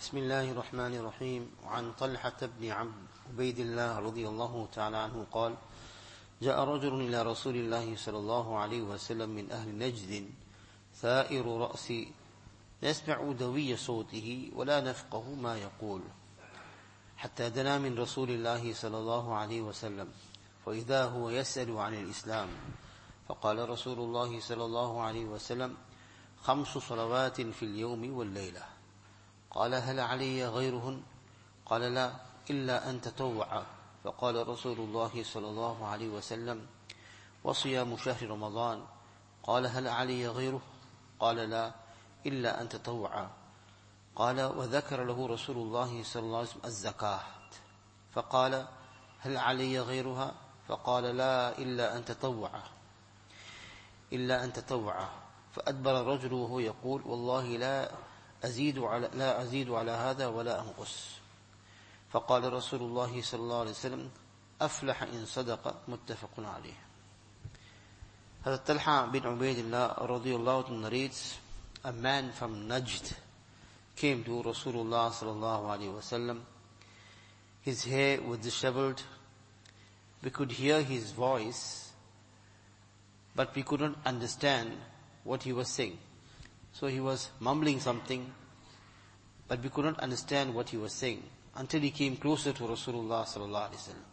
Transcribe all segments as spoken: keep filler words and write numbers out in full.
بسم الله الرحمن الرحيم. وعن طلحة بن عبيد الله رضي الله تعالى عنه قال: جاء رجل إلى رسول الله صلى الله عليه وسلم من أهل نجد ثائر رأسي يسمع دوي صوته ولا نفقه ما يقول، حتى دنا من رسول الله صلى الله عليه وسلم، فإذا هو يسأل عن الإسلام، فقال رسول الله صلى الله عليه وسلم: خمس صلوات في اليوم والليلة. قال: هل علي غيرهن؟ قال: لا، إلا أن تطوع. فقال رسول الله صلى الله عليه وسلم: وصيام شهر رمضان. قال: هل علي غيره؟ قال: لا، إلا أن تطوع. قال: وذكر له رسول الله صلى الله عليه وسلم الزكاة، فقال: هل علي غيرها؟ فقال: لا، إلا أن تطوع إلا أن تطوع. فأدبر الرجل وهو يقول: والله لا أزيد على لا أزيد على هذا ولا أنقص. فقال رسول الله صلى الله عليه وسلم: أفلح إن صدق. متفق عليه. Hazrat Talha bin Ubaidillah radiyallahu anhu narrates, a man from Najd came to Rasulullah sallallahu alaihi wasallam. His hair was disheveled. We could hear his voice, but we couldn't understand what he was saying. So he was mumbling something, but we couldn't understand what he was saying until he came closer to Rasulullah sallallahu alaihi wasallam.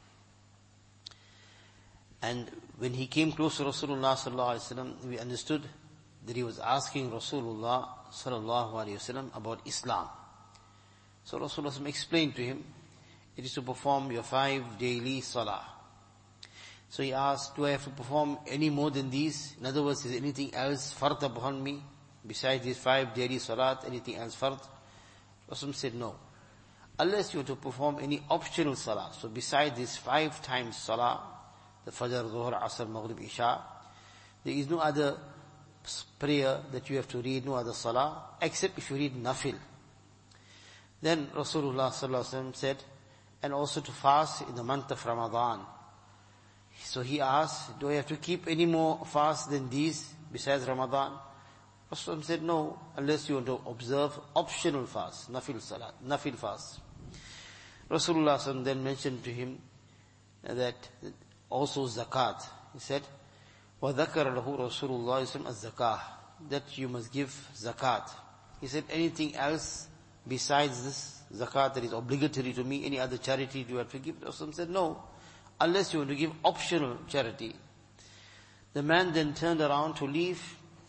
And when he came close to Rasulullah sallallahu alaihi wasallam, we understood that he was asking Rasulullah sallallahu alaihi wasallam about Islam. So Rasulullah explained to him, it is to perform your five daily salah. So he asked, do I have to perform any more than these? In other words, is anything else fard upon me besides these five daily salat? Anything else fard? Rasulullah said no. Unless you have to perform any optional salah. So besides these five times salah, the Fajr, Dhuhr, Asr, Maghrib, Isha, there is no other prayer that you have to read, no other salah, except if you read nafil. Then Rasulullah sallallahu alaihi wasallam said, and also to fast in the month of Ramadan. So he asked, do I have to keep any more fast than these besides Ramadan? Rasulullah said, no, unless you want to observe optional fast, nafil salat, nafil fast. Rasulullah sallallahu alaihi wasallam then mentioned to him that also zakat. He said, وَذَكَرَ لَهُ رَسُولُ اللَّهِ صَلَّى اللَّهُ عَلَيْهِ وَسَلَّمَ الزَّكَاةِ, that you must give zakat. He said, anything else besides this zakat that is obligatory to me, any other charity do you have to give? Rasulullah said, no, unless you want to give optional charity. The man then turned around to leave,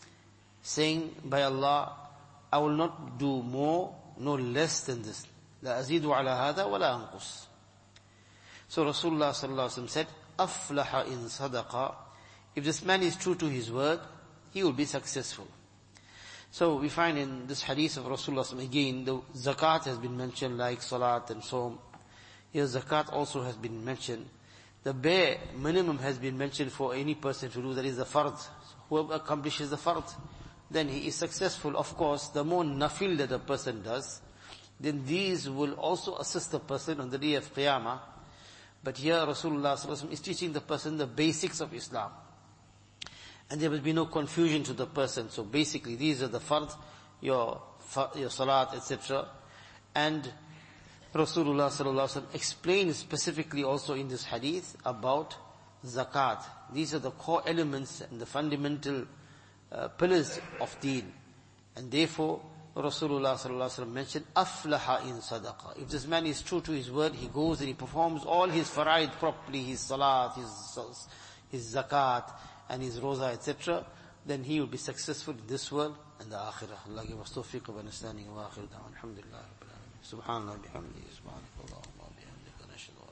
saying, by Allah, I will not do more nor less than this. لا أزيد على هذا ولا أنقص. So Rasulullah sallallahu alaihi wasallam said, أفلح إن صدق. If this man is true to his word, he will be successful. So we find in this hadith of Rasulullah again, the zakat has been mentioned like salat and so. Here zakat also has been mentioned. The bare minimum has been mentioned for any person to do, that is the fard. So whoever accomplishes the fard, then he is successful. Of course, the more nafil that a person does, then these will also assist the person on the day of Qiyamah. But here Rasulullah sallallahu alaihi wasallam is teaching the person the basics of Islam. And there will be no confusion to the person. So basically these are the fard, your, your salat, et cetera. And Rasulullah sallallahu alaihi wasallam explains specifically also in this hadith about zakat. These are the core elements and the fundamental uh, pillars of deen. And therefore Rasulullah sallallahu alaihi wasallam mentioned aflaha in sadaqa. If this man is true to his word, he goes and he performs all his faraid properly, his salat, his his zakat, and his roza, et cetera, then he will be successful in this world and the akhirah. Allah give us tawfiq of understanding. Wa akhir da'wan. Alhamdulillah. Subhanallah bihamdihi. Subhanallah bihamdika. Nashhadu